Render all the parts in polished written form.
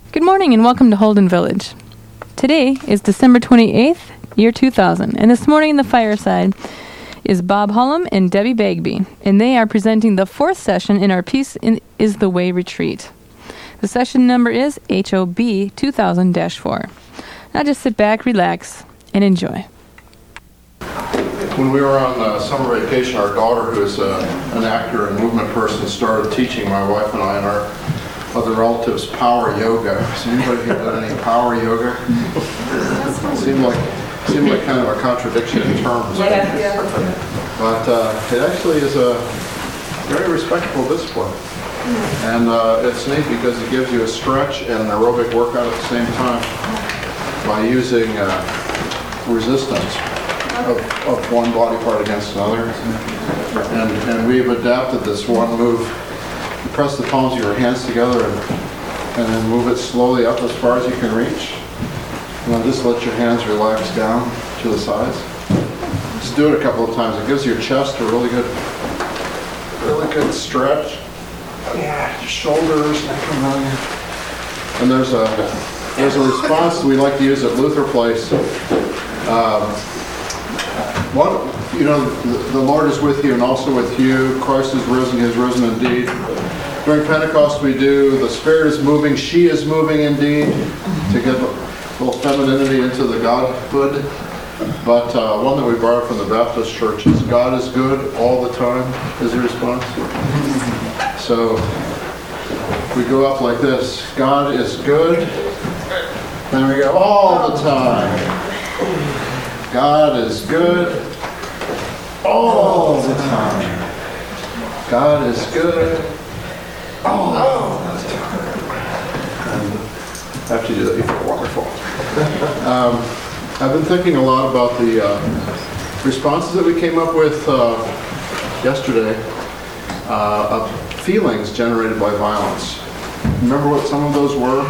Good morning and welcome to Holden Village. Today is December 28th, year 2000, and this morning in the fireside is Bob Hullum and Debbie Bagby, and they are presenting the fourth session in our Peace is the Way retreat. The session number is HOB 2000-4. Now just sit back, relax, and enjoy. When we were on summer vacation, our daughter, who is an actor and movement person, started teaching my wife and I and our other relatives power yoga. Has anybody here done any power yoga? Seemed like kind of a contradiction in terms. But it actually is a very respectable discipline. And it's neat because it gives you a stretch and an aerobic workout at the same time by using resistance of one body part against another. And we've adapted this one move. You press the palms of your hands together and then move it slowly up as far as you can reach. And then just let your hands relax down to the sides. Just do it a couple of times. It gives your chest a really good stretch. Yeah, shoulders, neck and neck. And there's a response we like to use at Luther Place. The Lord is with you and also with you. Christ is risen, he is risen indeed. During Pentecost we do, the Spirit is moving, she is moving indeed, to get a little femininity into the Godhood. But one that we borrowed from the Baptist church is God is good all the time, is the response. So we go up like this, God is good, then we go all the time. God is good all the time. God is good all the time. And after you do that, you feel wonderful. I've been thinking a lot about the responses that we came up with yesterday of feelings generated by violence. Remember what some of those were?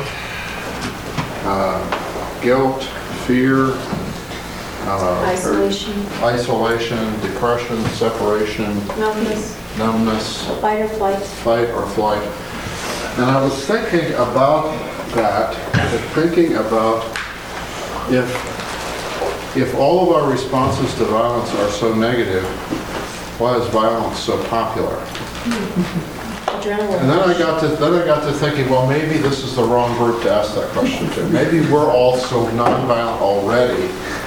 Guilt, fear, isolation, depression, separation, numbness, fight or flight. And I was thinking about that, thinking about if all of our responses to violence are so negative, why is violence so popular? Adrenaline. And then I got to thinking, well, maybe this is the wrong group to ask that question to. Maybe we're all so nonviolent already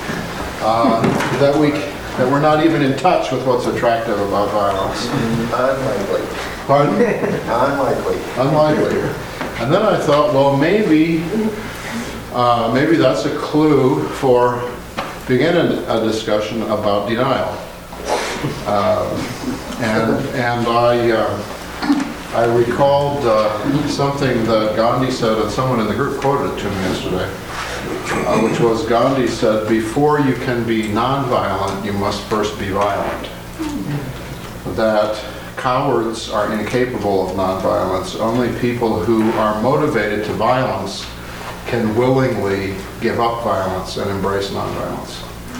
that we're not even in touch with what's attractive about violence. Unlikely. Pardon? Unlikely. And then I thought, well, maybe that's a clue for beginning a discussion about denial. And I recalled something that Gandhi said, and someone in the group quoted it to me yesterday, which was Gandhi said, before you can be nonviolent, you must first be violent. That cowards are incapable of nonviolence. Only people who are motivated to violence can willingly give up violence and embrace nonviolence.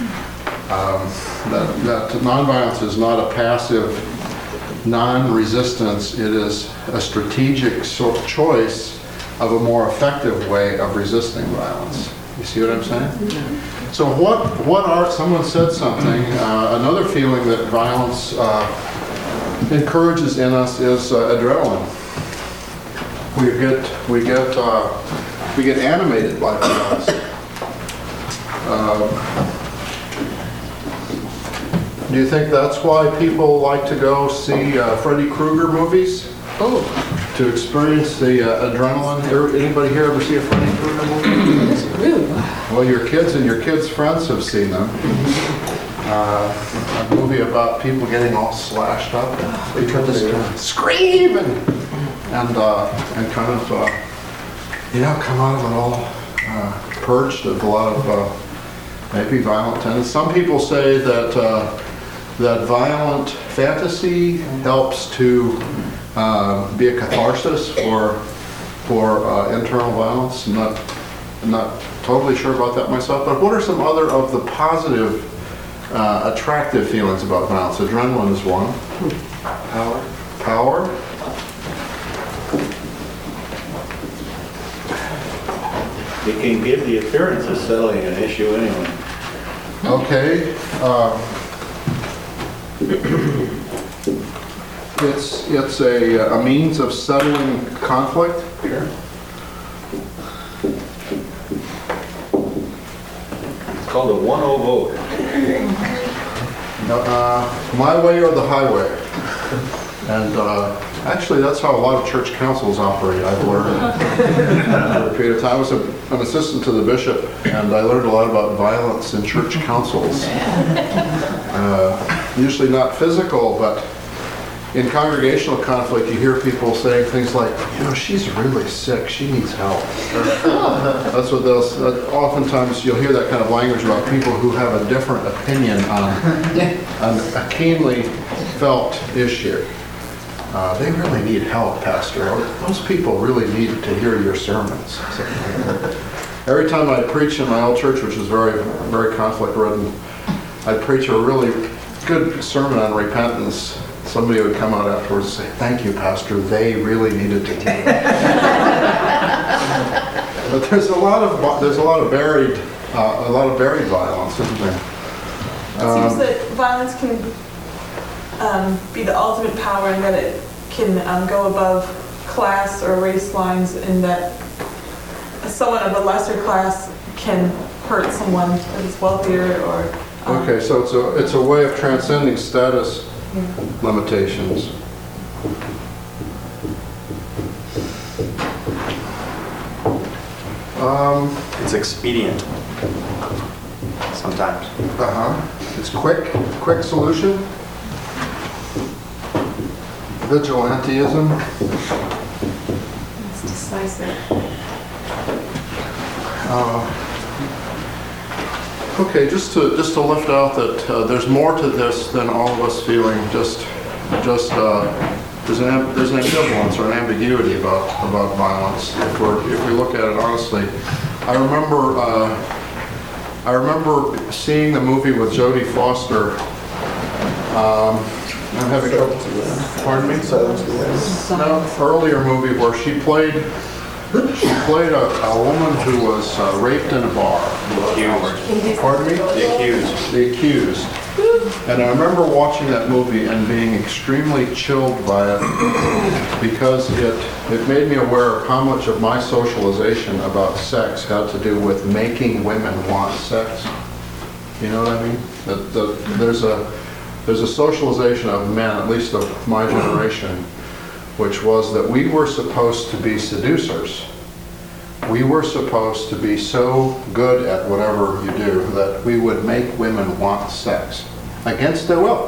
That nonviolence is not a passive non-resistance, it is a strategic choice of a more effective way of resisting violence. You see what I'm saying? So what are, someone said something, another feeling that violence encourages in us is adrenaline. We get animated by violence. Do you think that's why people like to go see Freddy Krueger movies? Oh. To experience the adrenaline? Anybody here ever see a Freddy Krueger movie? That's rude. Well, your kids and your kids' friends have seen them. A movie about people getting all slashed up because they scream and kind of come out of it all purged of a lot of maybe violent tendencies. Some people say that that violent fantasy helps to be a catharsis for internal violence. I'm not totally sure about that myself, but what are some other of the positive, attractive feelings about violence? Adrenaline is one. Power. It can give the appearance of settling an issue anyway. Okay. It's a means of settling conflict. Sure. It's called a 1-0 vote. My way or the highway. And actually, that's how a lot of church councils operate, I've learned. For a period of time, I was an assistant to the bishop, and I learned a lot about violence in church councils. Usually not physical, but in congregational conflict, you hear people saying things like, she's really sick, she needs help. That's what those, oftentimes you'll hear that kind of language about people who have a different opinion on a keenly felt issue. They really need help, Pastor. Those people really need to hear your sermons. Every time I preach in my old church, which was very, very conflict-ridden, I'd preach a really good sermon on repentance. Somebody would come out afterwards and say, "Thank you, Pastor. They really needed to hear that." But there's a lot of buried violence, isn't there? It seems that violence can be the ultimate power, and that it can go above class or race lines, and that someone of a lesser class can hurt someone that is wealthier or. Okay, so it's a way of transcending status limitations. It's expedient sometimes. It's quick solution. Vigilantism. It's decisive. Okay, just to lift out that there's more to this than all of us feeling there's an ambivalence or an ambiguity about violence if we look at it honestly. I remember seeing the movie with Jodie Foster. I'm having trouble. Pardon me? No, earlier movie where she played a woman who was raped in a bar. The accused. Pardon me? The accused. The accused. And I remember watching that movie and being extremely chilled by it because it made me aware of how much of my socialization about sex had to do with making women want sex. You know what I mean? There's a socialization of men, at least of my generation, which was that we were supposed to be seducers. We were supposed to be so good at whatever you do that we would make women want sex against their will.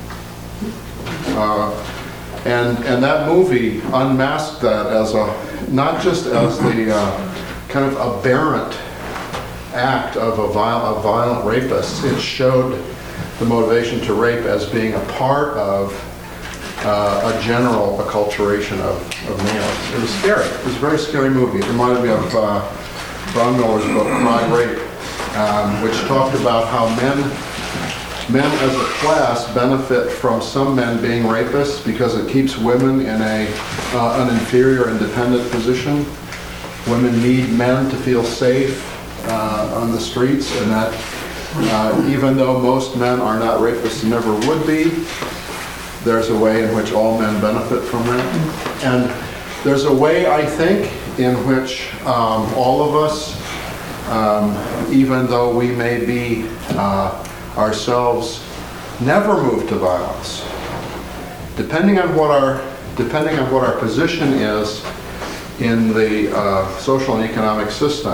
And that movie unmasked that as not just as the kind of aberrant act of a violent rapist. It showed the motivation to rape as being a part of a general acculturation of males. It was scary. It was a very scary movie. It reminded me of Ron Miller's book, Cry Rape, which talked about how men as a class benefit from some men being rapists because it keeps women in an inferior, independent position. Women need men to feel safe on the streets, and that even though most men are not rapists and never would be, there's a way in which all men benefit from that. And there's a way, I think, in which all of us, even though we may be ourselves never move to violence, depending on what our position is in the social and economic system.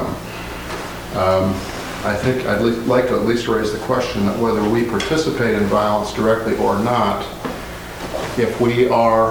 I think I'd like to at least raise the question that whether we participate in violence directly or not, if we are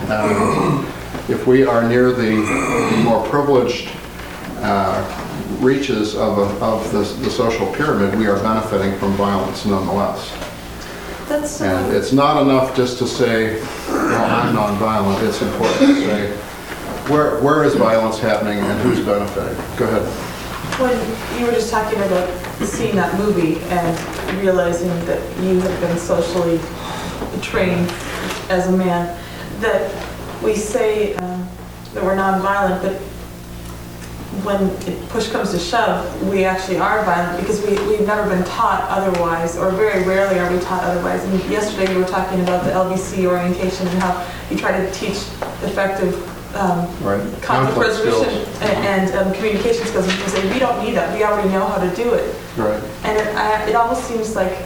near the more privileged reaches of the social pyramid, we are benefiting from violence nonetheless. And it's not enough just to say, well, I'm nonviolent. It's important to say, where is violence happening and who's benefiting? Go ahead. When you were just talking about seeing that movie and realizing that you have been socially trained as a man, that we say that we're nonviolent, but when push comes to shove, we actually are violent because we've never been taught otherwise, or very rarely are we taught otherwise. And yesterday you were talking about the LVC orientation and how you try to teach effective conflict resolution and communication skills. And people say, we don't need that. We already know how to do it. Right. And it almost seems like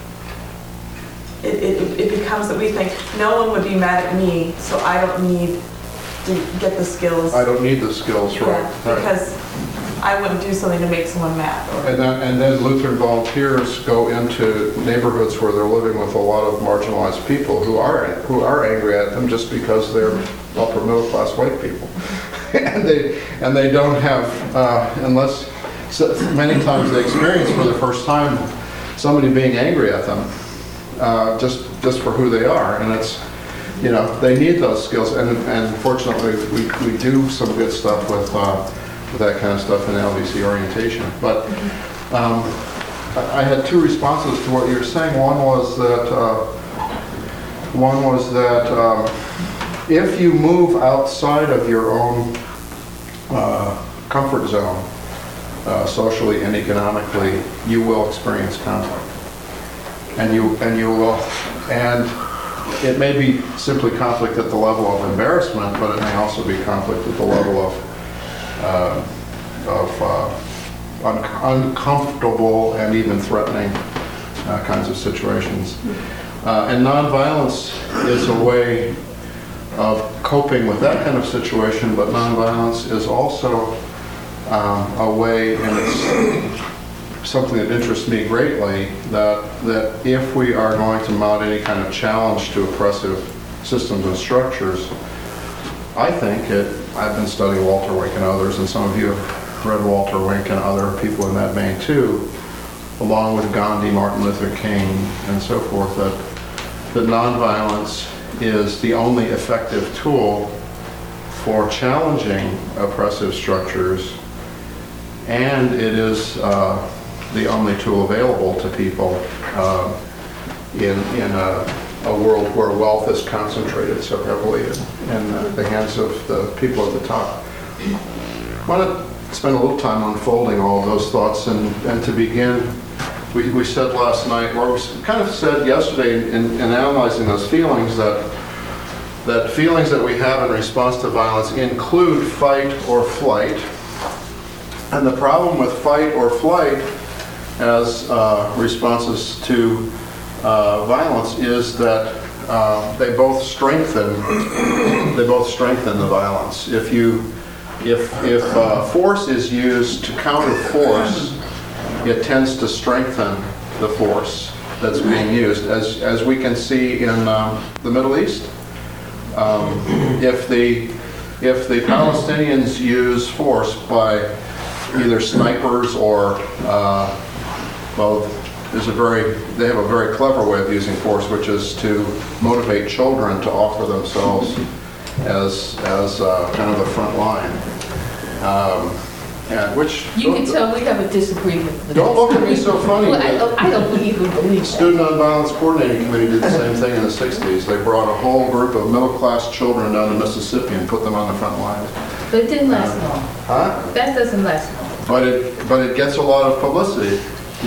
it becomes that we think no one would be mad at me, so I don't need to get the skills. I don't need the skills, right? Yeah, because I wouldn't do something to make someone mad. And then Lutheran volunteers go into neighborhoods where they're living with a lot of marginalized people who are angry at them just because they're upper middle class white people, and they don't have unless many times they experience for the first time somebody being angry at them just for who they are, and it's. They need those skills, and fortunately we do some good stuff with that kind of stuff in LVC orientation. But I had two responses to what you were saying. One was that if you move outside of your own comfort zone, socially and economically, you will experience conflict, and it may be simply conflict at the level of embarrassment, but it may also be conflict at the level of uncomfortable and even threatening kinds of situations. And nonviolence is a way of coping with that kind of situation, but nonviolence is also a way, and it's something that interests me greatly, that if we are going to mount any kind of challenge to oppressive systems and structures, I think I've been studying Walter Wink and others, and some of you have read Walter Wink and other people in that vein too, along with Gandhi, Martin Luther King, and so forth, that nonviolence is the only effective tool for challenging oppressive structures, and it is the only tool available to people in a world where wealth is concentrated so heavily in the hands of the people at the top. I want to spend a little time unfolding all of those thoughts, and to begin, we said last night, or we kind of said yesterday in analyzing those feelings, that feelings that we have in response to violence include fight or flight. And the problem with fight or flight as responses to violence is that they both strengthen the violence. If force is used to counter force, it tends to strengthen the force that's being used, as we can see in the Middle East. If the Palestinians use force by either snipers or they have a very clever way of using force, which is to motivate children to offer themselves as kind of the front line. You can tell we have a disagreement. Don't look at me so funny. Well, I don't believe that. Student Nonviolence Coordinating Committee did the same thing in the 60s. They brought a whole group of middle-class children down to Mississippi and put them on the front line. But it didn't last long. Huh? That doesn't last long. But it gets a lot of publicity.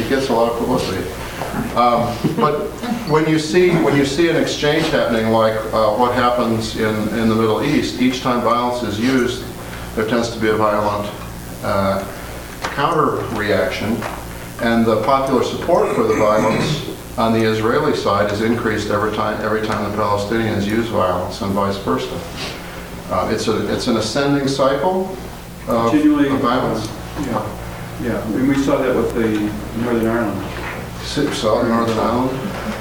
But when you see an exchange happening like what happens in the Middle East, each time violence is used, there tends to be a violent counter reaction, and the popular support for the violence on the Israeli side is increased every time the Palestinians use violence, and vice versa. It's an ascending cycle of violence. Yeah, and we saw that with the Northern Ireland. Saw Northern Ireland,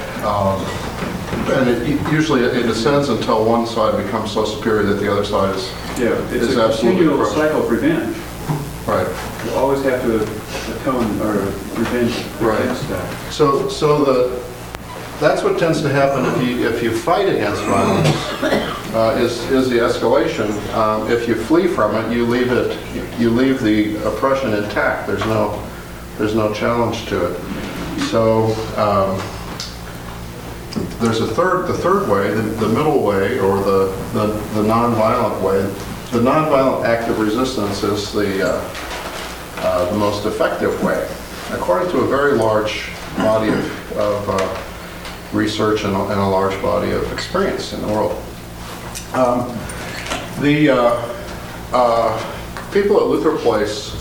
and it ascends until one side becomes so superior that the other side is it's a absolutely continual crushed. cycle of revenge. Right. You always have to atone or revenge against that. So that's what tends to happen if you fight against violence. Is the escalation. If you flee from it, you leave the oppression intact. There's no challenge to it. So there's the third way, the middle way, or the nonviolent way, the nonviolent act of resistance is the most effective way, according to a very large body of research and a large body of experience in the world. The people at Luther Place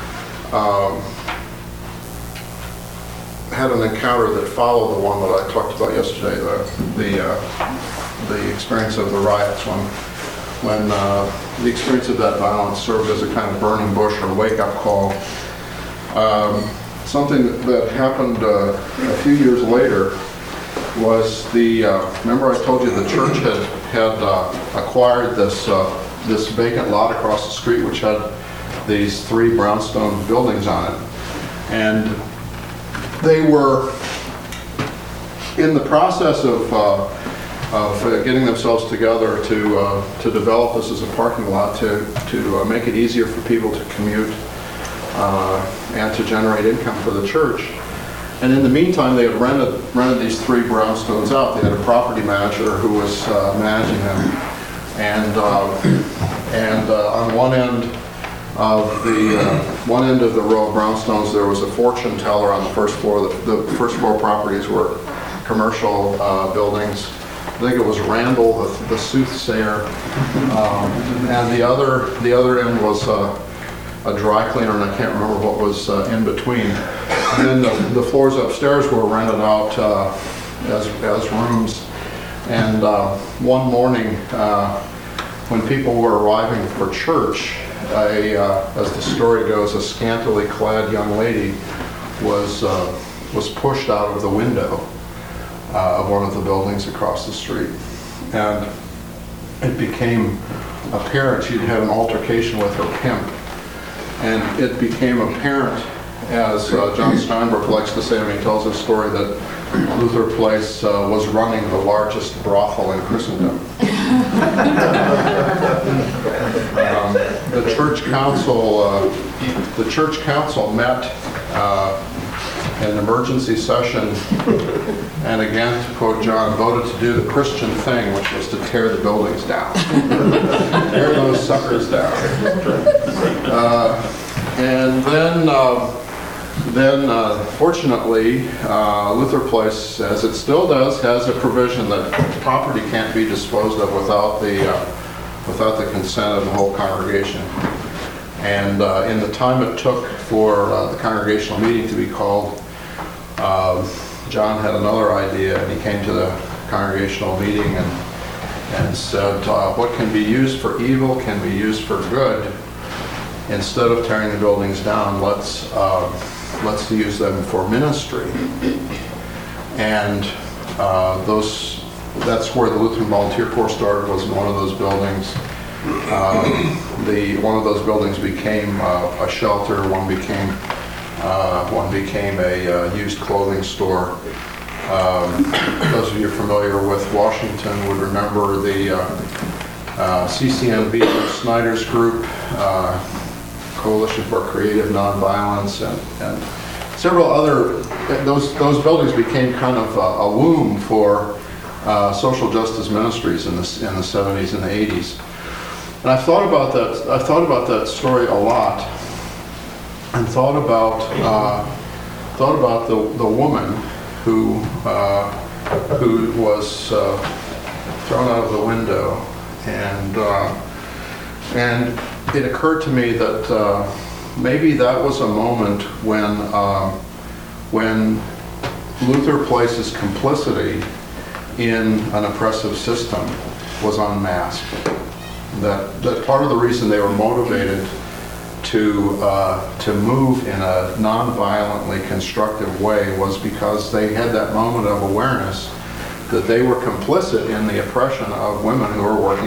had an encounter that followed the one that I talked about yesterday, the experience of the riots, when the experience of that violence served as a kind of burning bush or wake-up call. Something that happened a few years later was remember I told you the church had acquired this vacant lot across the street which had these 3 brownstone buildings on it. And they were in the process of getting themselves together to develop this as a parking lot to make it easier for people to commute and to generate income for the church. And in the meantime, they had rented these 3 brownstones out. They had a property manager who was managing them. And on one end of the row of brownstones, there was a fortune teller on the first floor. The first floor properties were commercial buildings. I think it was Randall, the soothsayer, and the other end was a dry cleaner, and I can't remember what was in between. And then the floors upstairs were rented out as rooms. And one morning, when people were arriving for church, as the story goes, a scantily clad young lady was pushed out of the window of one of the buildings across the street. And it became apparent she'd had an altercation with her pimp. And it became apparent, as John Steinberg likes to say when he tells his story, that Luther Place was running the largest brothel in Christendom. The church council met in an emergency session, and again, to quote John, voted to do the Christian thing, which was to tear the buildings down. Tear those suckers down. And then, fortunately, Luther Place, as it still does, has a provision that property can't be disposed of without the consent of the whole congregation. And in the time it took for the congregational meeting to be called, John had another idea, and he came to the congregational meeting and said, what can be used for evil can be used for good. Instead of tearing the buildings down, let's use them for ministry. And that's where the Lutheran Volunteer Corps started, was in one of those buildings. One of those buildings became a shelter. One became a used clothing store. Those of you familiar with Washington would remember the CCNV, Snyder's Group, Coalition for Creative Nonviolence, and several other. Those buildings became kind of a womb for social justice ministries in the 70s and the 80s. And I've thought about that story a lot, and thought about the woman who was thrown out of the window, and it occurred to me that maybe that was a moment when Luther Place's complicity in an oppressive system was unmasked. That part of the reason they were motivated to move in a non-violently constructive way was because they had that moment of awareness that they were complicit in the oppression of women who were working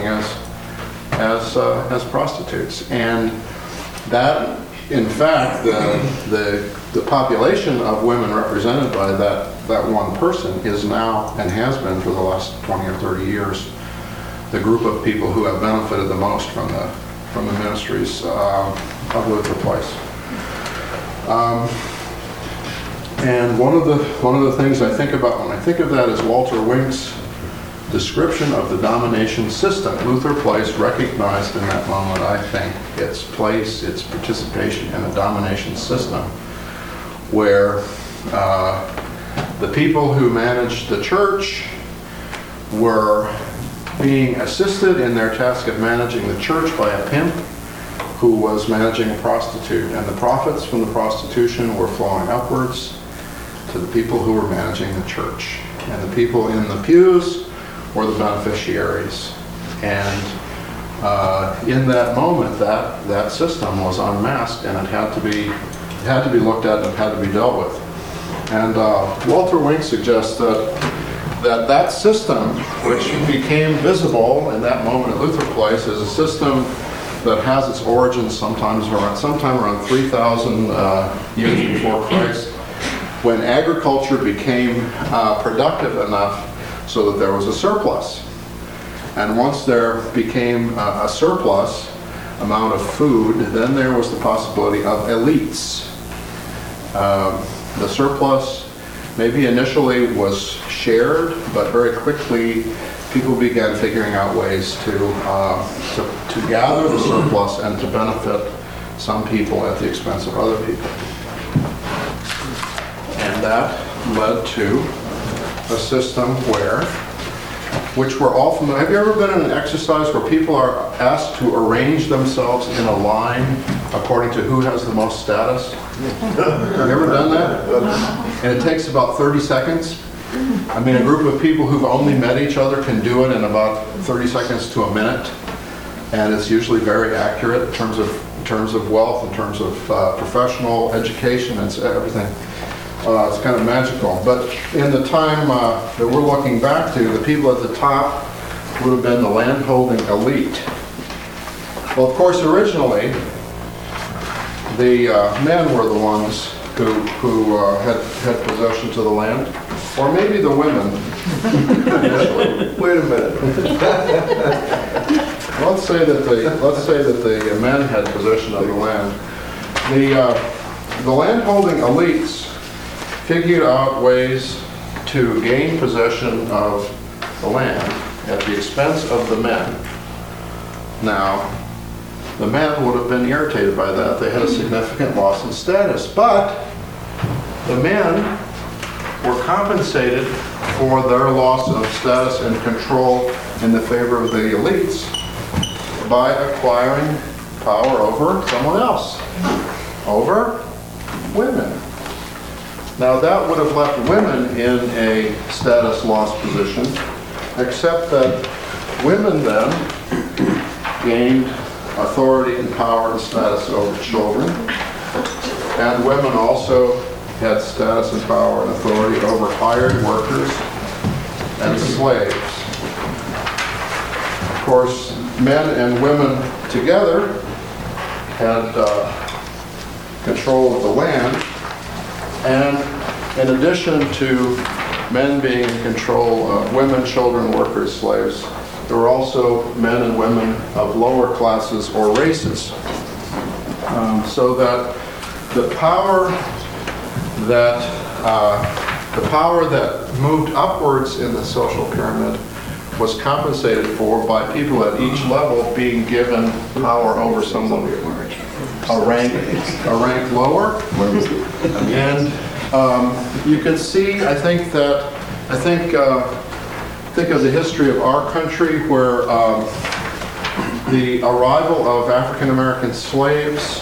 as prostitutes. And that, in fact, the population of women represented by that one person is now, and has been for the last 20 or 30 years, the group of people who have benefited the most from the ministries of Luther Place. And one of the things I think about when I think of that is Walter Wink's description of the domination system. Luther Place recognized in that moment, I think, its place, its participation in a domination system where the people who managed the church were being assisted in their task of managing the church by a pimp who was managing a prostitute. And the profits from the prostitution were flowing upwards to the people who were managing the church. And the people in the pews were the beneficiaries. And in that moment, that system was unmasked, and it had to be looked at and it had to be dealt with. And Walter Wink suggests that system, which became visible in that moment at Luther Place, is a system that has its origins sometime around 3,000 years before Christ, when agriculture became productive enough so that there was a surplus. And once there became a surplus amount of food, then there was the possibility of elites. The surplus maybe initially was shared, but very quickly people began figuring out ways to gather the surplus and to benefit some people at the expense of other people. And that led to a system which we're all familiar. Have you ever been in an exercise where people are asked to arrange themselves in a line according to who has the most status? Have you ever done that? And it takes about 30 seconds. I mean, a group of people who've only met each other can do it in about 30 seconds to a minute. And it's usually very accurate in terms of wealth, in terms of professional education, and everything. It's kind of magical. But in the time that we're looking back to, the people at the top would have been the landholding elite. Well, of course, originally, the men were the ones who had possession to the land, or maybe the women. Wait a minute. Let's say that the men had possession of the land. The landholding elites figured out ways to gain possession of the land at the expense of the men. Now, the men would have been irritated by that. They had a significant loss in status. But the men were compensated for their loss of status and control in the favor of the elites by acquiring power over someone else, over women. Now that would have left women in a status loss position, except that women then gained authority and power and status over children, and women also had status and power and authority over hired workers and slaves. Of course, men and women together had control of the land, and in addition to men being in control of women, children, workers, slaves, there were also men and women of lower classes or races. So that the power that moved upwards in the social pyramid was compensated for by people at each level being given power over someone a rank lower. And you can see, I think of the history of our country where the arrival of African American slaves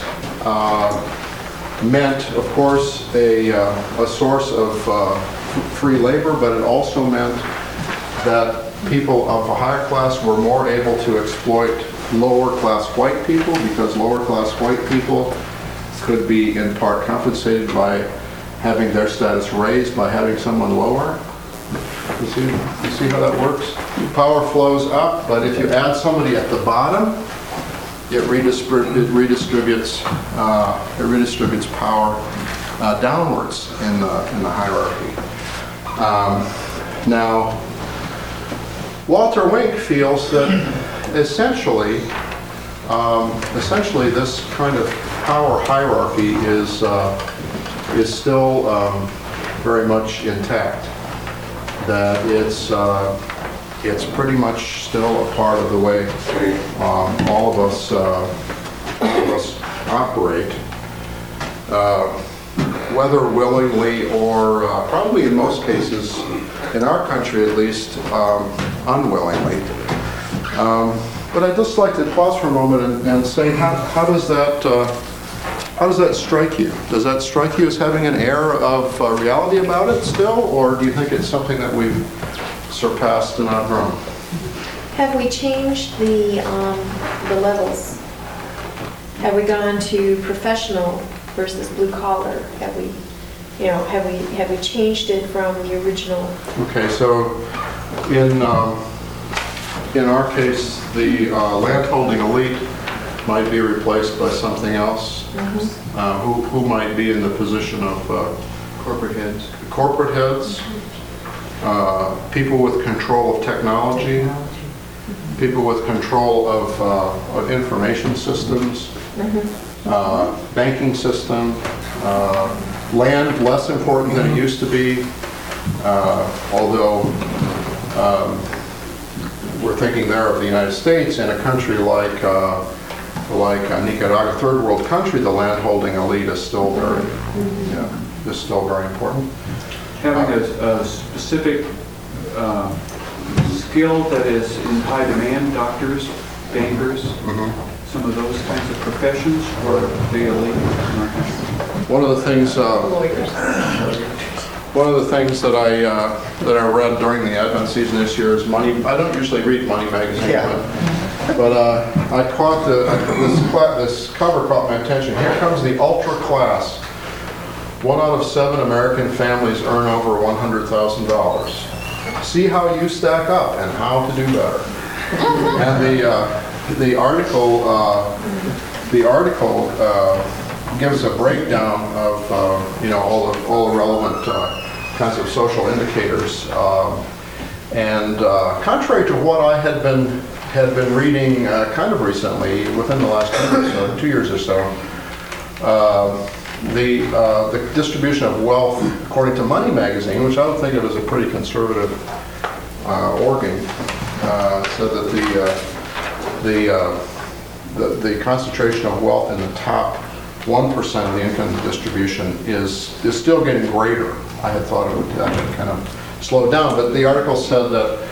meant, of course, a source of free labor, but it also meant that people of a higher class were more able to exploit lower class white people, because lower class white people could be in part compensated by having their status raised by having someone lower. You see how that works? Power flows up, but if you add somebody at the bottom, it redistributes power downwards in the hierarchy. Now, Walter Wink feels that essentially this kind of power hierarchy is still very much intact. That it's pretty much still a part of the way all of us operate, whether willingly or probably in most cases, in our country at least, unwillingly. But I'd just like to pause for a moment and say, how does that strike you? Does that strike you as having an air of reality about it still, or do you think it's something that we've surpassed and outgrown? Have we changed the levels? Have we gone to professional versus blue collar? Have we changed it from the original? Okay, so in our case, the landholding elite might be replaced by something else. Who might be in the position of corporate heads? Corporate heads, people with control of technology, people with control of information systems, banking system, land less important than it used to be, although we're thinking there of the United States. In a country like Nicaragua, third world country, the landholding elite is still very important. Having a specific skill that is in high demand, doctors, bankers, some of those kinds of professions, or the elite? One of the things that I read during the Advent season this year is Money. I don't usually read Money magazine, but I caught this cover caught my attention. Here comes the ultra class. 1 out of 7 American families earn over $100,000. See how you stack up and how to do better. And the article gives a breakdown of all the relevant kinds of social indicators. And contrary to what I had been reading kind of recently, within the last 2 years or so, the distribution of wealth, according to Money magazine, which I would think of as a pretty conservative organ, said that the concentration of wealth in the top 1% of the income distribution is still getting greater. I had thought it would kind of slow down, but the article said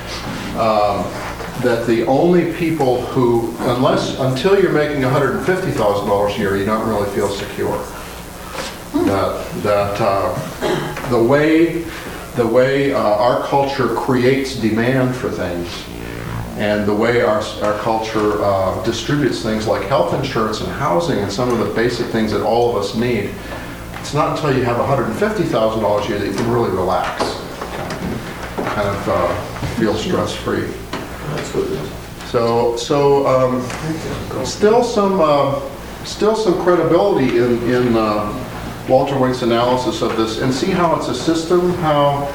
that the only people who, until you're making $150,000 a year, you don't really feel secure. That the way our culture creates demand for things, and the way our culture distributes things like health insurance and housing and some of the basic things that all of us need, it's not until you have $150,000 a year that you can really relax, kind of feel stress-free. That's what it is. So still some credibility in Walter Wink's analysis of this, and see how it's a system, how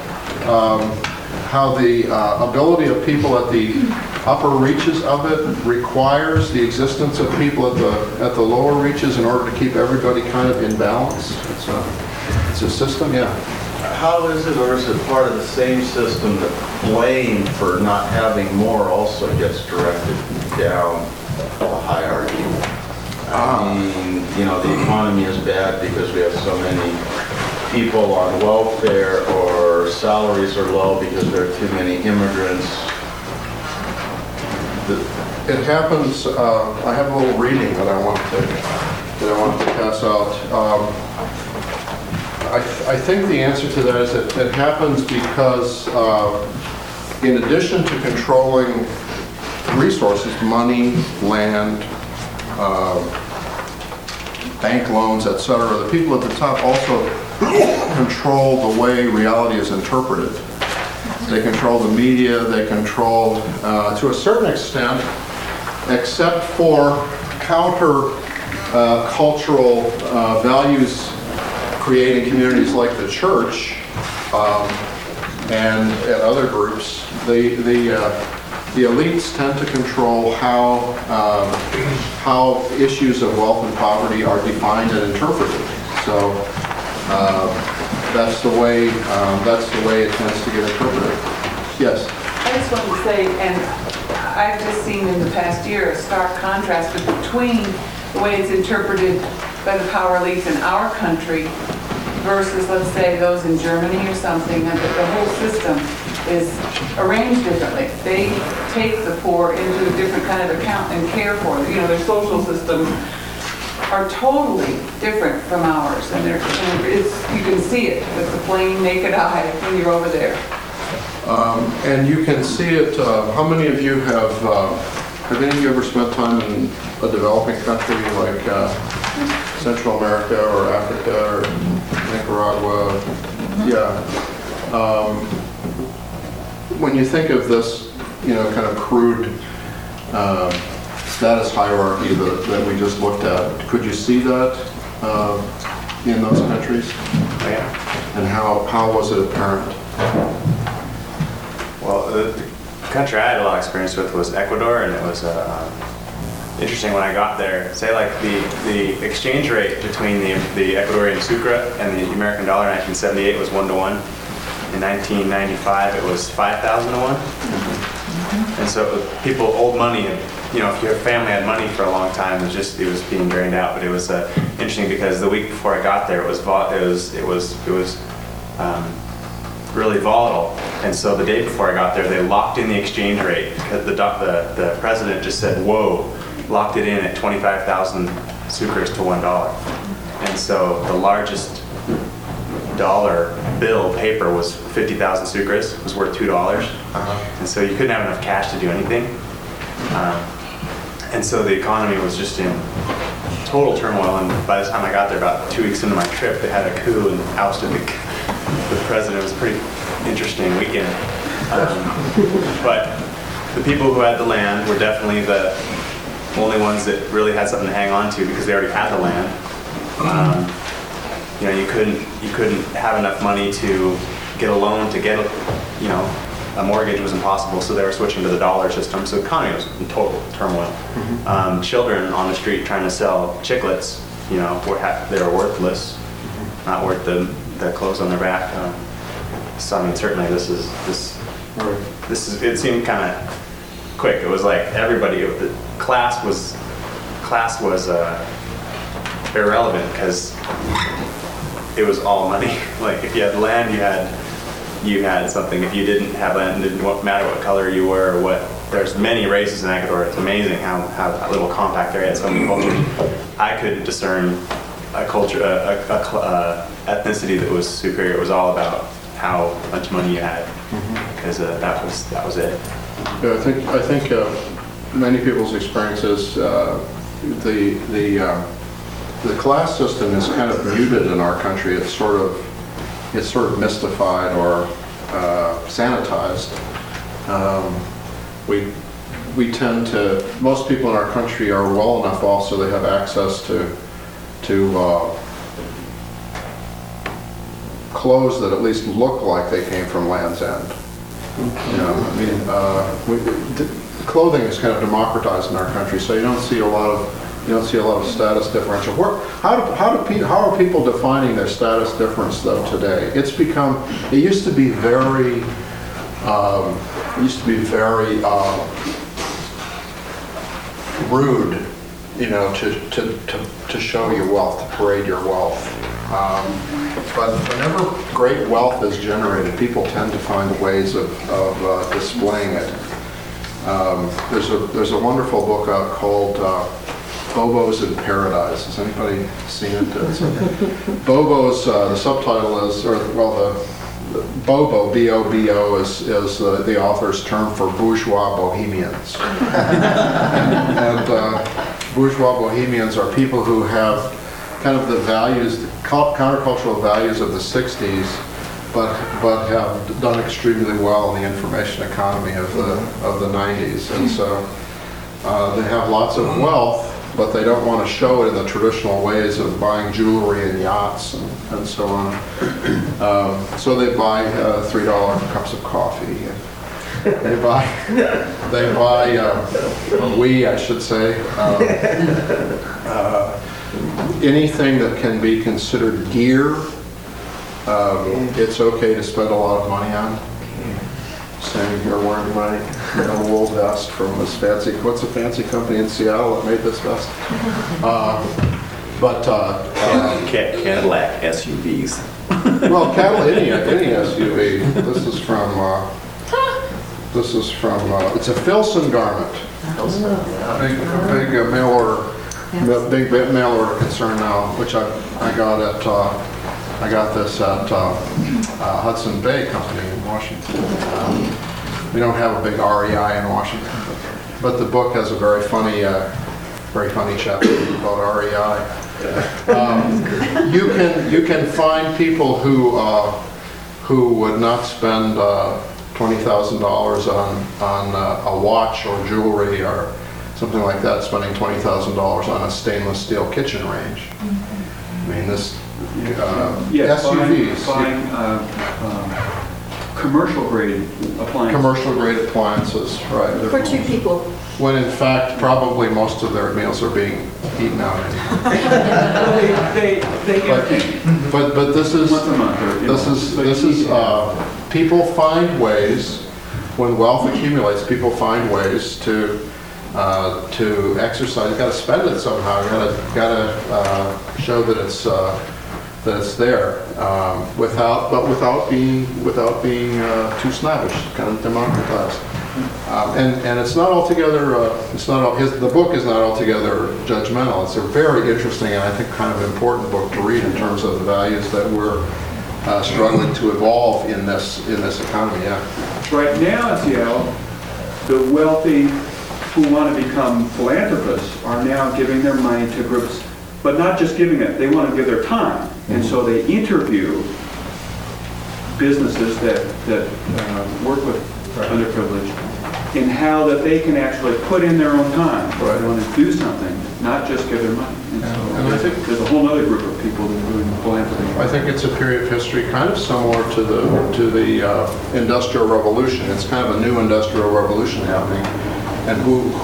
the ability of people at the upper reaches of it requires the existence of people at the lower reaches in order to keep everybody kind of in balance. It's a system, yeah. How is it, or is it part of the same system that blame for not having more also gets directed down the hierarchy? I mean, the economy is bad because we have so many people on welfare, or salaries are low because there are too many immigrants. It happens. I have a little reading that I want to pass out. I think the answer to that is that it happens because, in addition to controlling resources, money, land, bank loans, etc., the people at the top also control the way reality is interpreted. They control the media, they control, to a certain extent, except for counter-cultural values creating communities like the church and other groups, the elites tend to control how issues of wealth and poverty are defined and interpreted. So that's the way it tends to get interpreted. Yes. I just wanted to say, and I've just seen in the past year a stark contrast between the way it's interpreted by the power elites in our country versus, let's say, those in Germany or something, and that the whole system is arranged differently. They take the poor into a different kind of account and care for them. You know, their social systems are totally different from ours, and you can see it with the plain naked eye when you're over there. And you can see it, how many of you have any of you ever spent time in a developing country like Central America or Africa or Nicaragua? Yeah. When you think of this, you know, kind of crude status hierarchy that we just looked at, could you see that in those countries? Oh, yeah. And how was it apparent? Well, the country I had a lot of experience with was Ecuador, and it was interesting when I got there. Say like the exchange rate between the Ecuadorian sucre and the American dollar in 1978 was 1-to-1. In 1995, it was 5,000 to 1. And so people owed money, and you know, if your family had money for a long time, it was being drained out. But it was interesting because the week before I got there, it was really volatile. And so the day before I got there, they locked in the exchange rate because the president just said, "Whoa," locked it in at 25,000 sucres to $1. And so the largest dollar bill paper was 50,000 sucres, was worth $2. And so you couldn't have enough cash to do anything. And so the economy was just in total turmoil. And by the time I got there, about 2 weeks into my trip, they had a coup and ousted the president. It was a pretty interesting weekend. But the people who had the land were definitely the only ones that really had something to hang on to because they already had the land. You know, you couldn't have enough money to get a loan to get, you know, a mortgage was impossible, so they were switching to the dollar system. So the economy was in total turmoil. Children on the street trying to sell chiclets, you know, they were worthless, not worth the clothes on their back. So I mean, certainly this is it seemed kind of quick. It was like everybody, the class was irrelevant because it was all money. Like if you had land, you had something. If you didn't have land, it didn't matter what color you were or what. There's many races in Ecuador. It's amazing how little compact area has so many cultures. I couldn't discern a culture, ethnicity that was superior. It was all about how much money you had, because that was it. Yeah, I think many people's experiences, the class system is kind of muted in our country. It's sort of mystified or sanitized. We tend to, most people in our country are well enough off so they have access to clothes that at least look like they came from Land's End. You know, I mean, clothing is kind of democratized in our country, so you don't see a lot of status differential. How are people defining their status difference though today? It used to be very rude, you know, to show your wealth, to parade your wealth. But whenever great wealth is generated, people tend to find ways of displaying it. There's a wonderful book out called Bobos in Paradise. Has anybody seen it? Bobos, the subtitle is, the Bobo, B-O-B-O, is the author's term for bourgeois bohemians. And bourgeois bohemians are people who have kind of the values, countercultural values of the 60s, but have done extremely well in the information economy of the 90s. And so they have lots of wealth, but they don't want to show it in the traditional ways of buying jewelry and yachts and so on. So they buy $3 cups of coffee. They buy I should say, anything that can be considered gear. It's okay to spend a lot of money on. standing here wearing my wool vest from this fancy, what's a fancy company in Seattle that made this vest? Cadillac SUVs. Well, any SUV. This is from, it's a Filson garment. Big mail order, big mail order concern now, which I got this at Hudson Bay Company in Washington. We don't have a big REI in Washington, but the book has a very funny chapter about REI. You can find people who would not spend $20,000 on a watch or jewelry or something like that, spending $20,000 on a stainless steel kitchen range. I mean, this SUVs, buying commercial grade appliances. commercial grade appliances, right? For two people. When in fact, probably most of their meals are being eaten out anyway. They get But this is, once a month or, you know, this is, people find ways, when wealth accumulates, people find ways to exercise. You gotta spend it somehow. You gotta show that it's there, without being too snobbish, kind of democratized. And it's not altogether, the book is not altogether judgmental. It's a very interesting and I think kind of important book to read in terms of the values that we're struggling to evolve in this economy. Yeah. right now in Seattle, the wealthy who want to become philanthropists are now giving their money to groups, but not just giving it, they want to give their time. And so they interview businesses that work with underprivileged in how that they can actually put in their own time. Right. They want to do something, not just give their money. And so And I think there's a whole other group of people that are doing philanthropy. I think it's a period of history kind of similar to the Industrial Revolution. It's kind of a new Industrial Revolution happening. And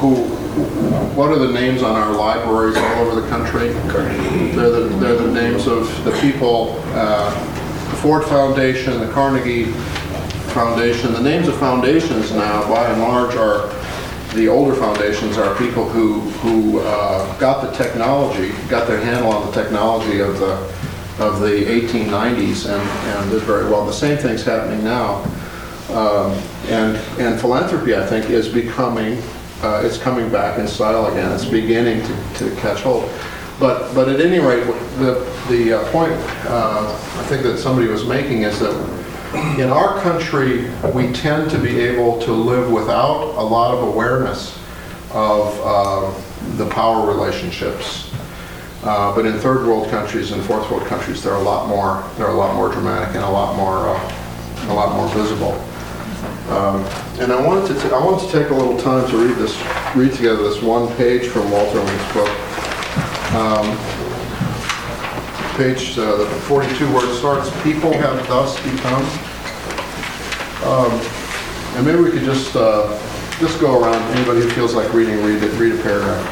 what are the names on our libraries all over the country? They're the names of the people, the Ford Foundation, the Carnegie Foundation. The names of foundations now, by and large, are the older foundations are people who got the technology, got their handle on the technology of the 1890s and did very well. The same thing's happening now. And philanthropy, I think, is becoming, it's coming back in style again. It's beginning to catch hold. But at any rate, the point I think that somebody was making is that in our country, we tend to be able to live without a lot of awareness of the power relationships. But in third world countries and fourth world countries, they're a lot more dramatic and a lot more visible. And I wanted to take a little time to read together this one page from Walter Link's book. Page 42, where it starts, "People have thus become." And maybe we could just go around. Anybody who feels like read a paragraph.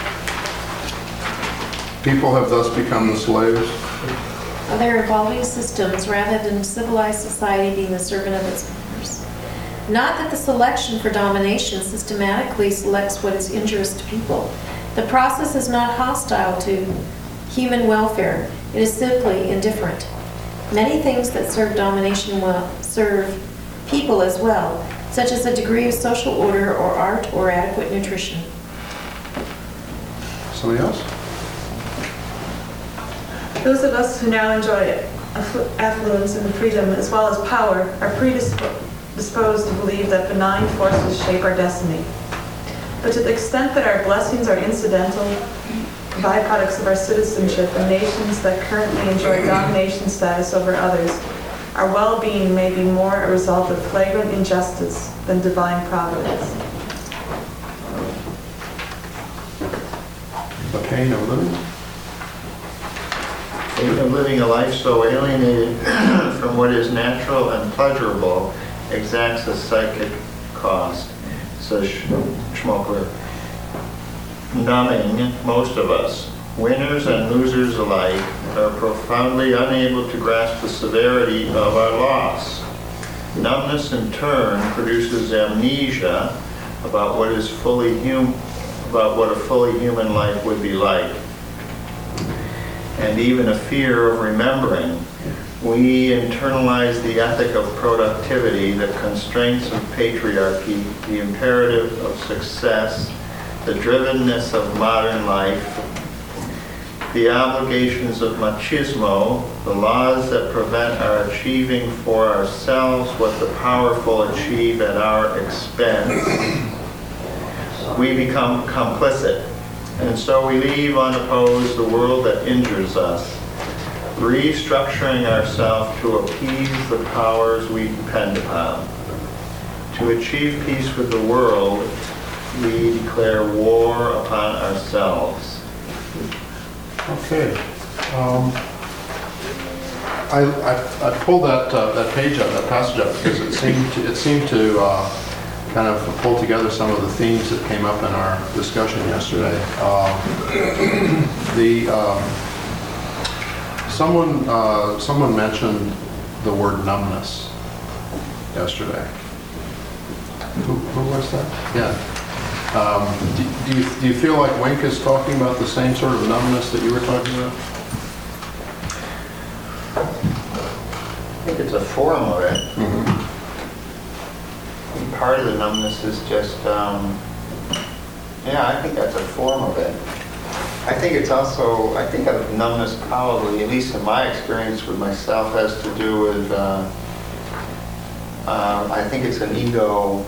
"People have thus become the slaves." They're evolving systems rather than civilized society being the servant of its members. Not that the selection for domination systematically selects what is injurious to people. The process is not hostile to human welfare. It is simply indifferent. Many things that serve domination will serve people as well, such as a degree of social order or art or adequate nutrition. Somebody else? Those of us who now enjoy affluence and freedom as well as power are predisposed to believe that benign forces shape our destiny. But to the extent that our blessings are incidental byproducts of our citizenship in nations that currently enjoy domination status over others, our well-being may be more a result of flagrant injustice than divine providence. The pain of living. Even living a life so alienated from what is natural and pleasurable exacts a psychic cost, says Schmoker. Numbing most of us, winners and losers alike, are profoundly unable to grasp the severity of our loss. Numbness in turn produces amnesia about what a fully human life would be like, and even a fear of remembering. We internalize the ethic of productivity, the constraints of patriarchy, the imperative of success, the drivenness of modern life, the obligations of machismo, the laws that prevent our achieving for ourselves what the powerful achieve at our expense. We become complicit, and so we leave unopposed the world that injures us, restructuring ourselves to appease the powers we depend upon. To achieve peace with the world, we declare war upon ourselves. Okay. I pulled that page up, that passage up, because it seemed to kind of pull together some of the themes that came up in our discussion yesterday. Someone mentioned the word numbness yesterday. Who was that? Yeah. Do you feel like Wink is talking about the same sort of numbness that you were talking about? I think it's a form of it. Mm-hmm. And part of the numbness is just, I think that's a form of it. I think it's also, I think of numbness probably, at least in my experience with myself, has to do with, I think it's an ego-based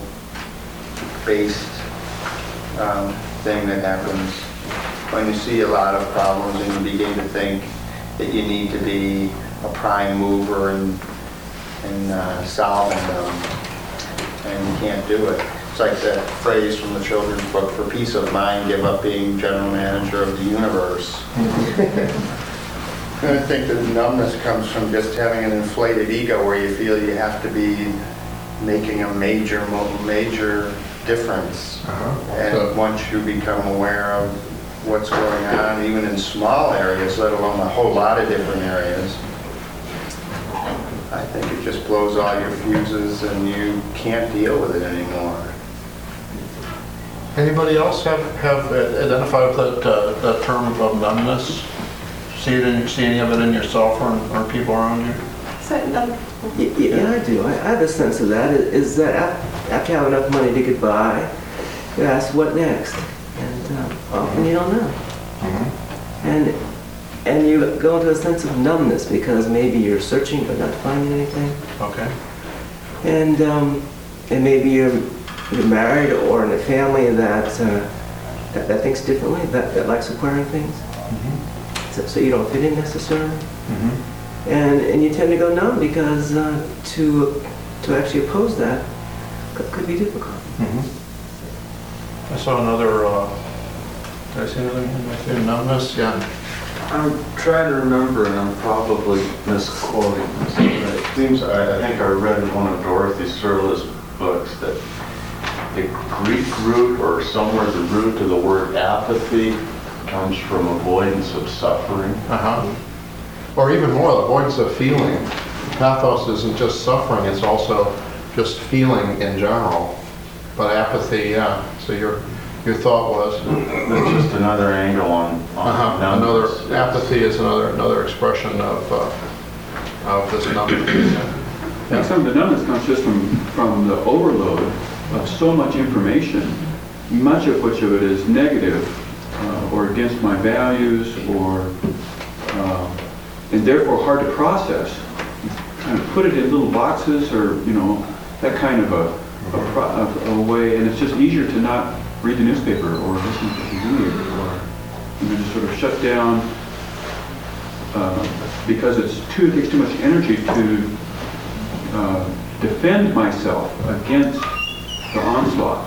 thing that happens when you see a lot of problems and you begin to think that you need to be a prime mover in solving them, and you can't do it. It's like that phrase from the children's book, for peace of mind, give up being general manager of the universe. I think that numbness comes from just having an inflated ego where you feel you have to be making a major difference. And once you become aware of what's going on, even in small areas, let alone a whole lot of different areas, I think it just blows all your fuses and you can't deal with it anymore. Anybody else have identified that term of numbness? See any of it in yourself or people around you? Yeah, I do. I have a sense of that. Is that after you have enough money to get by, you ask what next, and often you don't know. Mm-hmm. And you go into a sense of numbness because maybe you're searching but not finding anything. Okay. And maybe you're married or in a family that thinks differently, that likes acquiring things. Mm-hmm. So you don't fit in necessarily. Mm-hmm. And you tend to go numb because to actually oppose that could be difficult. Mm-hmm. I saw another, did I see anything? Numbness? Yeah. I'm trying to remember, and I'm probably misquoting this, but it seems, I think I read in one of Dorothy Searle's books that the Greek root, or somewhere the root of the word apathy, comes from avoidance of suffering. Uh-huh. Or even more, the avoidance of feeling. Pathos isn't just suffering, it's also just feeling in general. But apathy, yeah. So your thought was? That's just another angle on numbness. Apathy is another expression of this numbness. Yeah. Some of the numbness comes just from the overload of so much information, much of which of it is negative or against my values, or and therefore hard to process. Kind of put it in little boxes, or that kind of a way, and it's just easier to not read the newspaper or listen to TV, or just sort of shut down because it takes too much energy to defend myself against the onslaught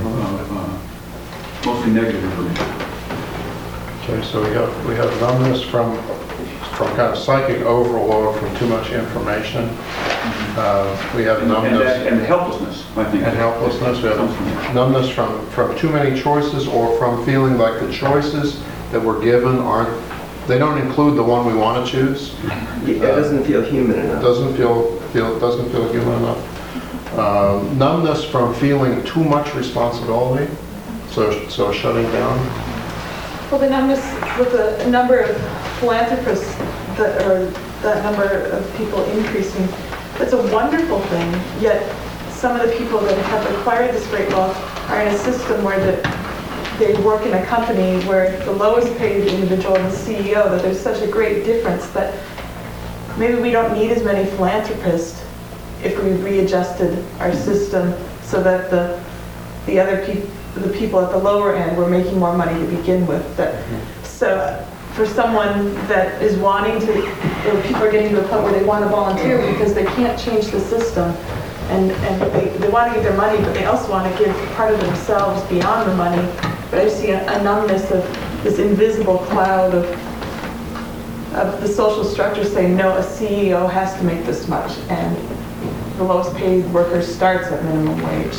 of mostly negative information. Okay, so we have numbness from kind of psychic overload from too much information. We have numbness and helplessness, I think. And helplessness. We have numbness from too many choices, or from feeling like the choices that we're given they don't include the one we want to choose. It doesn't feel human enough. Doesn't feel human enough. numbness from feeling too much responsibility, so shutting down. Well, the numbers, with the number of philanthropists or that number of people increasing, that's a wonderful thing. Yet some of the people that have acquired this great wealth are in a system where they work in a company where the lowest paid individual is the CEO, that there's such a great difference that maybe we don't need as many philanthropists if we readjusted our system so that the other people, the people at the lower end were making more money to begin with. So for someone that is wanting to, people are getting to the point where they want to volunteer because they can't change the system, and they want to give their money, but they also want to give part of themselves beyond the money. But I see a numbness of this invisible cloud of the social structure saying, no, a CEO has to make this much, and the lowest paid worker starts at minimum wage.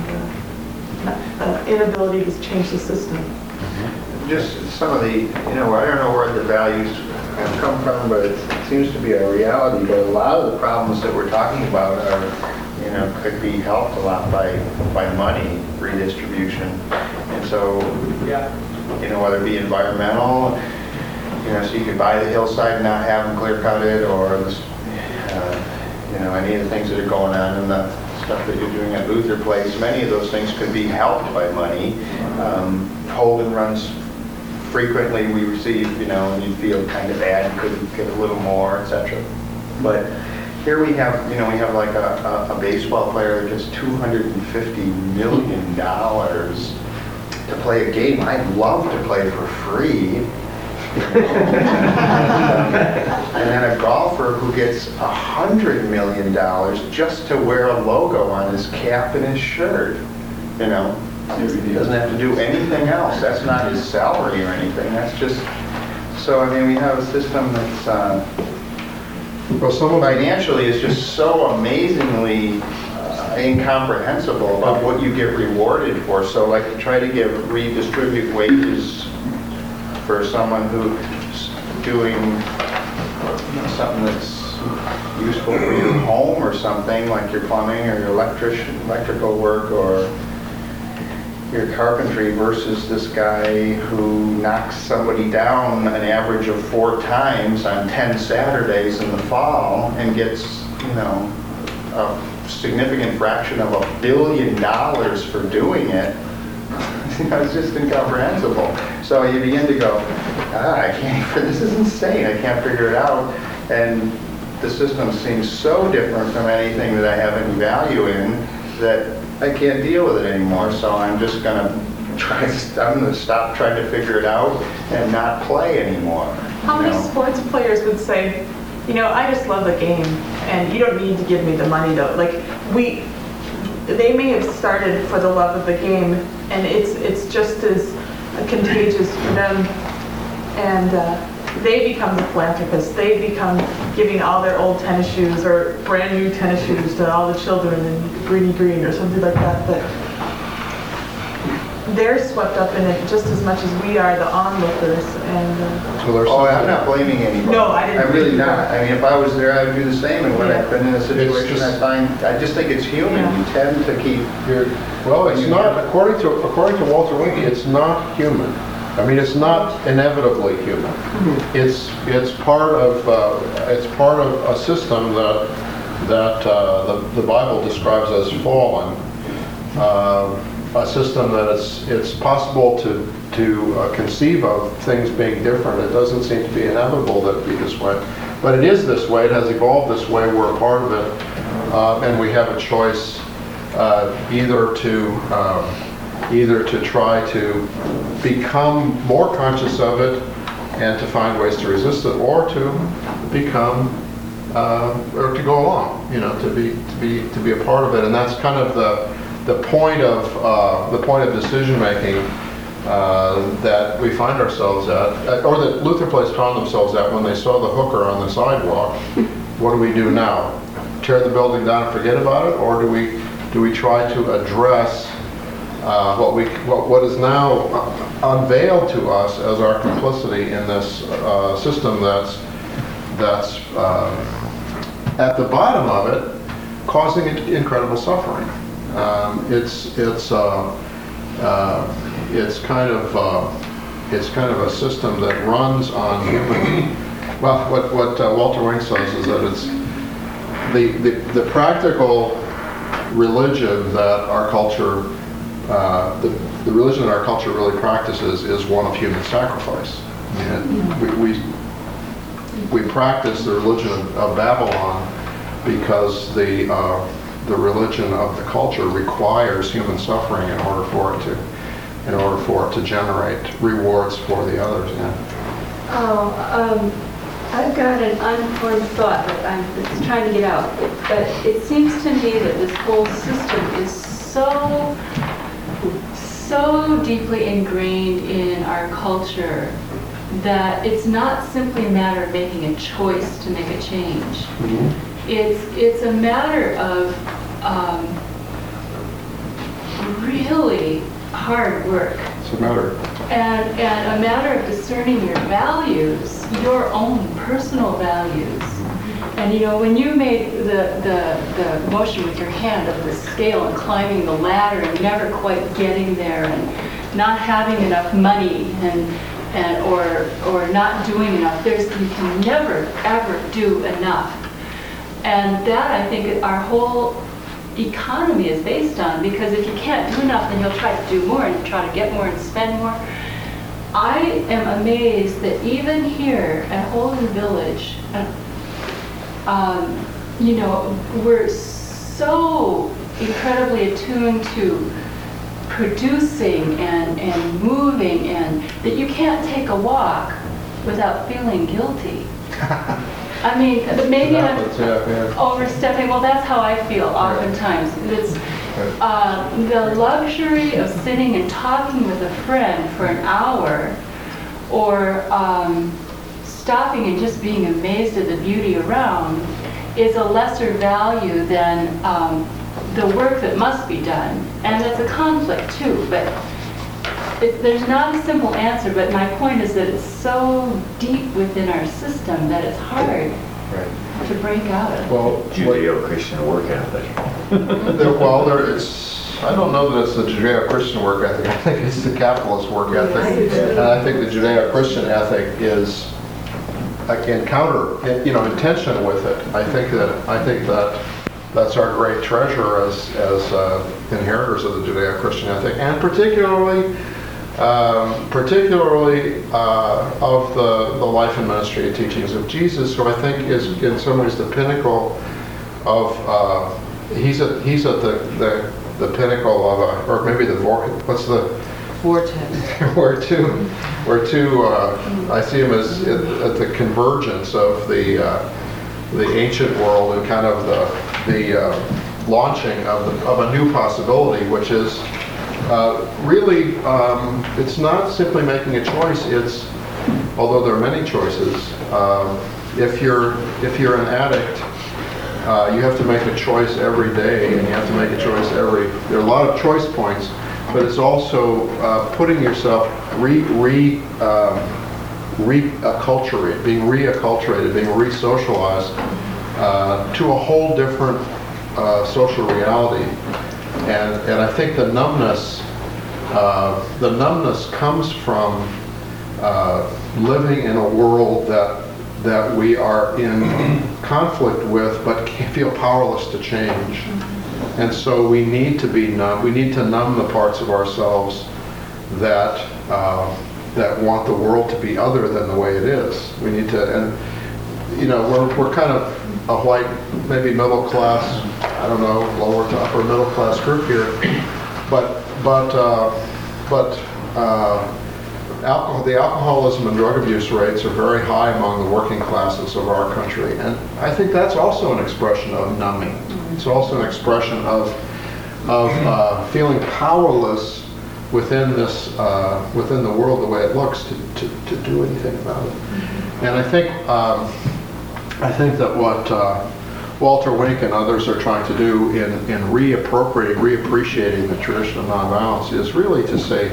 And inability to change the system. Just some of the, I don't know where the values have come from, but it seems to be a reality. But a lot of the problems that we're talking about are, could be helped a lot by money redistribution. And so, whether it be environmental, so you could buy the hillside and not have them clear cut it, or any of the things that are going on in the stuff that you're doing at Luther Place, many of those things could be helped by money. Holden runs frequently, we receive, and you feel kind of bad, you could get a little more, etc. But here we have, we have like a baseball player that gets $250 million to play a game I'd love to play for free. And then a golfer who gets $100 million just to wear a logo on his cap and his shirt. He doesn't have to do anything else. That's not his salary or anything. That's just, so we have a system that's financially is just so amazingly incomprehensible about what you get rewarded for. So like to try to redistribute wages for someone who's doing something that's useful for your home or something, like your plumbing or your electrical work or your carpentry, versus this guy who knocks somebody down an average of 4 times on 10 Saturdays in the fall and gets, a significant fraction of $1 billion for doing it. It's just incomprehensible. So you begin to go, I can't, this is insane, I can't figure it out. And the system seems so different from anything that I have any value in that I can't deal with it anymore. So I'm just going to stop trying to figure it out and not play anymore. How many sports players would say, I just love the game and you don't need to give me the money though. They may have started for the love of the game, and it's just as contagious for them, and they become the philanthropists. They become giving all their old tennis shoes or brand new tennis shoes to all the children in Greeny Green or something like that. But they're swept up in it just as much as we are, the onlookers. And I'm not blaming anybody. No, I didn't. I'm really not. If I was there, I would do the same. And when I've been in a situation, I just think it's human. Yeah. You tend to keep it's not. According to Walter Winkie, it's not human. It's not inevitably human. Mm-hmm. It's part of a system that the Bible describes as fallen. A system that it's possible to conceive of things being different. It doesn't seem to be inevitable that it be this way, but it is this way. It has evolved this way. We're a part of it, and we have a choice either to try to become more conscious of it and to find ways to resist it, or to become or to go along. To be a part of it, and that's kind of the point of decision making that we find ourselves at, or that Luther Place found themselves at when they saw the hooker on the sidewalk. What do we do now? Tear the building down and forget about it, or do we try to address what is now unveiled to us as our complicity in this system that's at the bottom of it? causing incredible suffering. It's kind of a system that runs on human. Well, what Walter Wink says is that it's the practical religion that our culture, the religion that our culture really practices is one of human sacrifice. And we practice the religion of Babylon because the religion of the culture requires human suffering in order for it to generate rewards for the others. Yeah. I've got an unformed thought that I'm trying to get out. But it seems to me that this whole system is so deeply ingrained in our culture that it's not simply a matter of making a choice to make a change. Mm-hmm. It's a matter of really hard work. It's a matter. And a matter of discerning your values, your own personal values. And when you made the motion with your hand of the scale and climbing the ladder and never quite getting there and not having enough money or not doing enough, you can never ever do enough. And that, I think, our whole economy is based on, because if you can't do enough, then you'll try to do more and try to get more and spend more. I am amazed that even here at Holden Village, we're so incredibly attuned to producing and moving, and that you can't take a walk without feeling guilty. I mean, maybe I'm overstepping. Well, that's how I feel oftentimes. It's the luxury of sitting and talking with a friend for an hour, or stopping and just being amazed at the beauty around, is a lesser value than the work that must be done. And it's a conflict too, but there's not a simple answer, but my point is that it's so deep within our system that it's hard to break out of. Well, Judeo-Christian work ethic. I don't know that it's the Judeo-Christian work ethic. I think it's the capitalist work ethic. And I think the Judeo-Christian ethic is in tension with it. I think that that's our great treasure as inheritors of the Judeo-Christian ethic, and particularly of the life and ministry and teachings of Jesus, who I think is in some ways the pinnacle of he's at the pinnacle of or maybe the vortex. I see him as at the convergence of the ancient world and kind of the launching of a new possibility, which is really, it's not simply making a choice. It's, although there are many choices, if you're an addict, you have to make a choice every day, and you have to make a choice there are a lot of choice points, but it's also putting yourself reacculturated, being reacculturated, being re-socialized to a whole different social reality. And I think the numbness comes from living in a world that we are in conflict with, but feel powerless to change. And so we need to be numb. We need to numb the parts of ourselves that want the world to be other than the way it is. We need to, and we're kind of a white, maybe middle class, I don't know, lower to upper middle class group here, but the alcoholism and drug abuse rates are very high among the working classes of our country, and I think that's also an expression of numbing. It's also an expression of feeling powerless within the world the way it looks to do anything about it. And I think that what Walter Wink and others are trying to do in reappreciating the tradition of nonviolence is really to say,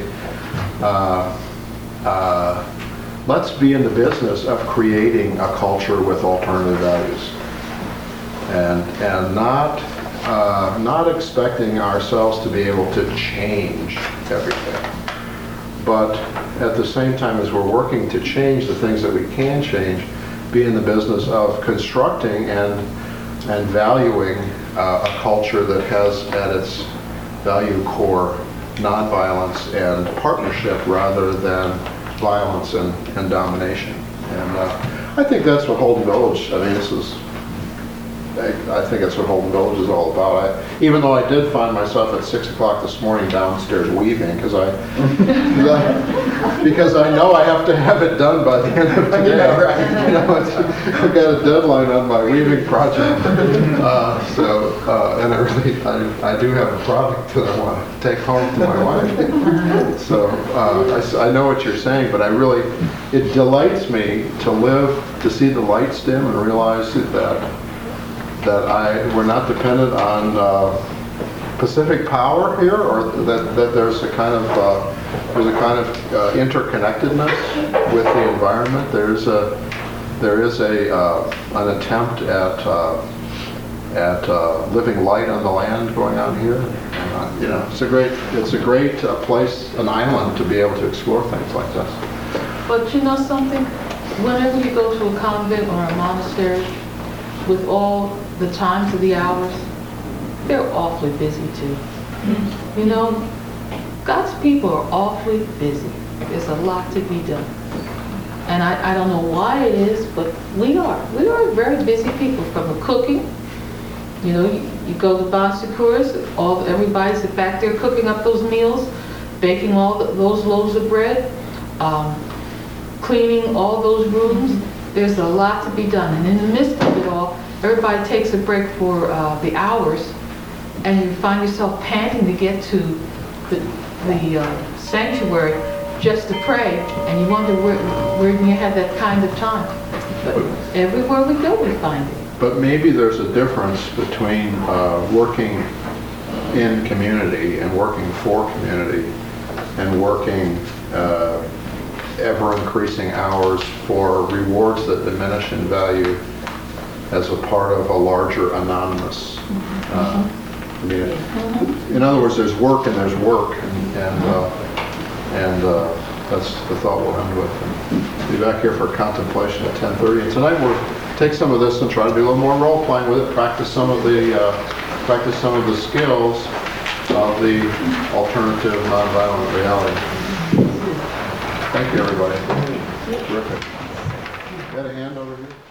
let's be in the business of creating a culture with alternative values, and not not expecting ourselves to be able to change everything. But at the same time as we're working to change the things that we can change, be in the business of constructing and valuing a culture that has at its value core nonviolence and partnership rather than violence and domination. And I think that's what Holden Village, I think that's what Holden Village is all about. Even though I did find myself at 6 o'clock this morning downstairs weaving because I know I have to have it done by the end of today. I've got a deadline on my weaving project. And I do have a product that I want to take home to my wife. So I know what you're saying, but it delights me to see the lights dim and realize that we're not dependent on Pacific power here, or that there's a kind of interconnectedness with the environment. There is an attempt at living light on the land going on here. It's a great place, an island, to be able to explore things like this. But you know something? Whenever you go to a convent or a monastery, with all the times of the hours, they're awfully busy too. You know, God's people are awfully busy. There's a lot to be done. And I don't know why it is, but we are very busy people. From the cooking, you know, you go to Bon Secours, everybody's back there cooking up those meals, baking those loaves of bread, cleaning all those rooms. There's a lot to be done. And in the midst of it all, everybody takes a break for the hours, and you find yourself panting to get to the sanctuary just to pray, and you wonder where you have that kind of time. But everywhere we go, we find it. But maybe there's a difference between working in community and working for community and working ever-increasing hours for rewards that diminish in value as a part of a larger anonymous. In other words, there's work and there's work, and that's the thought we'll end with. Be back here for contemplation at 10:30. And tonight we'll take some of this and try to do a little more role playing with it. Practice some of the skills of the alternative nonviolent reality. Thank you, everybody. Terrific. Got a hand over here?